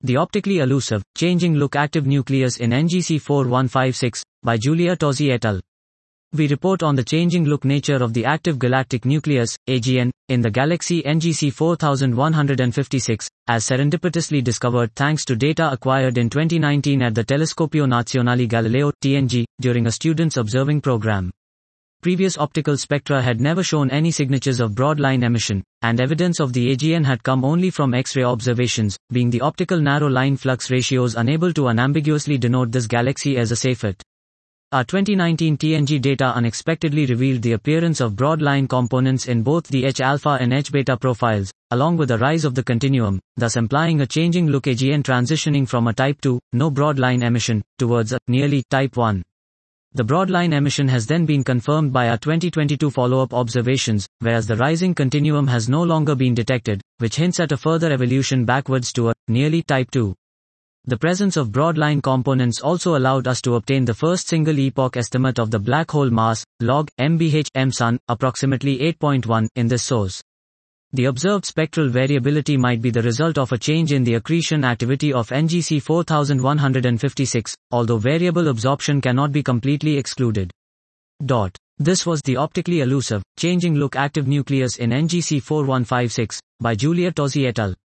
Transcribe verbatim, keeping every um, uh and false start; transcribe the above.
The optically elusive, changing look active nucleus in N G C four one five six, by Julia Tozzi et al. We report on the changing look nature of the active galactic nucleus, A G N, in the galaxy N G C four one five six, as serendipitously discovered thanks to data acquired in twenty nineteen at the Telescopio Nazionale Galileo, T N G, during a student's observing program. Previous optical spectra had never shown any signatures of broad-line emission, and evidence of the A G N had come only from X-ray observations, being the optical narrow-line flux ratios unable to unambiguously denote this galaxy as a Seyfert. Our twenty nineteen T N G data unexpectedly revealed the appearance of broad-line components in both the H-alpha and H-beta profiles, along with a rise of the continuum, thus implying a changing look A G N transitioning from a type two, no broad-line emission, towards a, nearly, type one. The broad-line emission has then been confirmed by our twenty twenty-two follow-up observations, whereas the rising continuum has no longer been detected, which hints at a further evolution backwards to a, nearly, type two. The presence of broad-line components also allowed us to obtain the first single-epoch estimate of the black hole mass, log, M B H, M Sun, approximately eight point one, in this source. The observed spectral variability might be the result of a change in the accretion activity of N G C four one five six, although variable absorption cannot be completely excluded. Dot. This was the optically elusive, changing look active nucleus in N G C four one five six, by Julia Tozzi et al.